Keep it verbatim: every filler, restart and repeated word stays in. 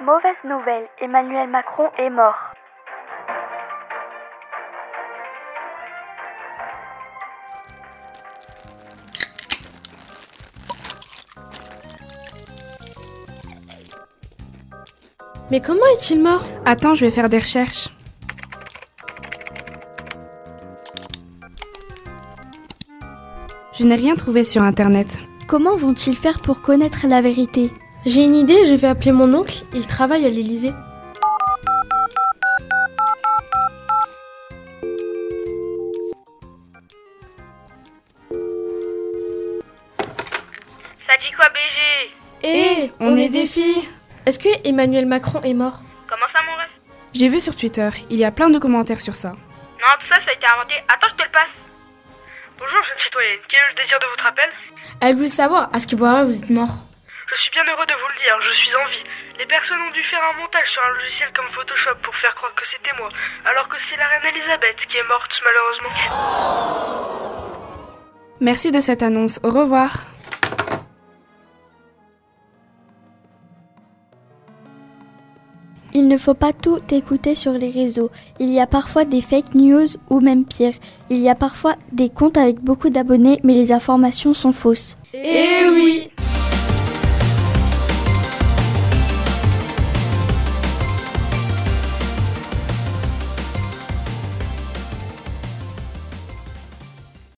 Mauvaise nouvelle, Emmanuel Macron est mort. Mais comment est-il mort ? Attends, je vais faire des recherches. Je n'ai rien trouvé sur Internet. Comment vont-ils faire pour connaître la vérité ? J'ai une idée, je vais appeler mon oncle, il travaille à l'Élysée. Ça dit quoi, B G ? Hé, on, on est des filles. Est-ce que Emmanuel Macron est mort ? Comment ça, mon ref ? J'ai vu sur Twitter, il y a plein de commentaires sur ça. Non, tout ça, ça a été inventé. Attends, je te le passe. Bonjour, jeune citoyenne. Quel est le désir de votre appel ? Elle voulait savoir à ce que pourquoi vous êtes mort. Je suis bien heureux de vous le dire, je suis en vie. Les personnes ont dû faire un montage sur un logiciel comme Photoshop pour faire croire que c'était moi, alors que c'est la reine Elisabeth qui est morte, malheureusement. Merci de cette annonce. Au revoir. Il ne faut pas tout écouter sur les réseaux. Il y a parfois des fake news ou même pire. Il y a parfois des comptes avec beaucoup d'abonnés mais les informations sont fausses. Eh oui!